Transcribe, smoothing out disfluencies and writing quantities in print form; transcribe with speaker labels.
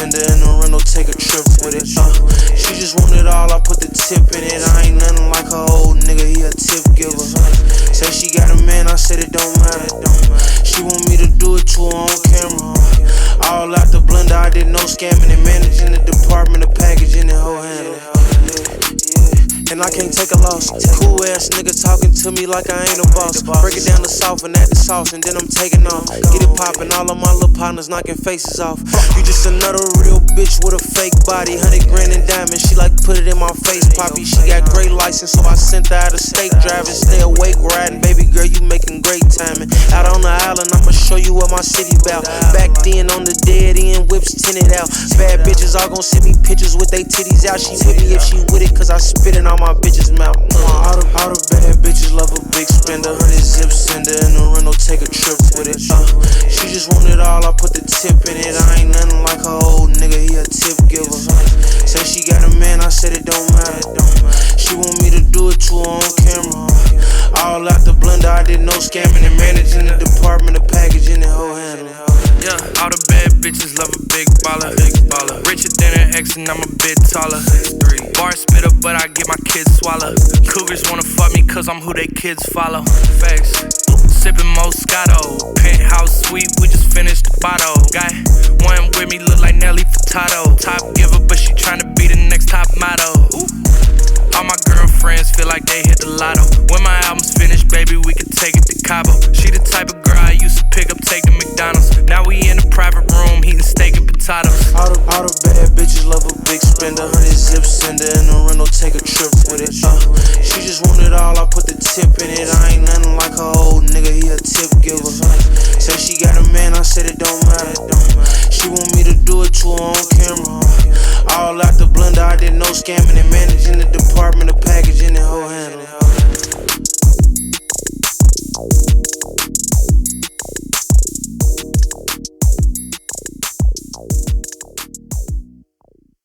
Speaker 1: send her in the rental, take a trip with it. She just want it all, I put the tip in it. I ain't nothing like a old nigga, he a tip giver. Say she got a man, I said it don't matter. She want me to do it to her on camera. All out the blender, I did no scamming and managing the department of packaging and whole handle. And I can't take a loss. Cool ass nigga talking to me like I ain't a boss. Break it down to soft and add the sauce, and then I'm taking off. Get it poppin', all of my little partners knocking faces off. You just another real bitch with a fake body. 100 grand in diamonds, she like put it in my face, poppy. She got great license, so I sent her out of state driving. Stay awake riding, baby girl, you making great timing. Out on the island, I'ma show you what my city bout. Back then on the dead end, whips tinted out. Bad bitches all gon' send me pictures with they titties out. She with me if she with it, cause I spit it on my bitch's mouth. All the bad bitches love a big spender. 100 zip sender in the rental, take a trip with it. She just want it all, I put the tip in it. I ain't nothing like a old nigga, he a tip giver. Say she got a man, I said it don't matter. She want me to do it to her on camera. All out the blender, I did no scamming and managing the department of packaging and whole handle.
Speaker 2: Yeah, all the bad bitches love a big baller. Richer than an ex and I'm a bit taller. Bar spitter, but I get my kids swallow. Cougars wanna fuck me cause I'm who they kids follow. Facts. Sippin' Moscato. Penthouse suite, we just finished the bottle. Guy, one with me look like Nelly Furtado. Top giver, but she tryna be the next top model. All my girlfriends feel like they hit the lotto. When my album's finished, baby, we can take it to Cabo. She the type of girl I used to pick up, take to McDonald's. Now we in a private room, eating steak and potatoes.
Speaker 1: All the bad bitches love a big spender. 100 zip sender in the rental, take a trip with it. She just want it all, I put the tip in it. I ain't nothing like a old nigga, he a tip giver. Say she got a man, I said it don't matter. She want me to do it to her on camera. All out the blender, I did no scamming and managing the department of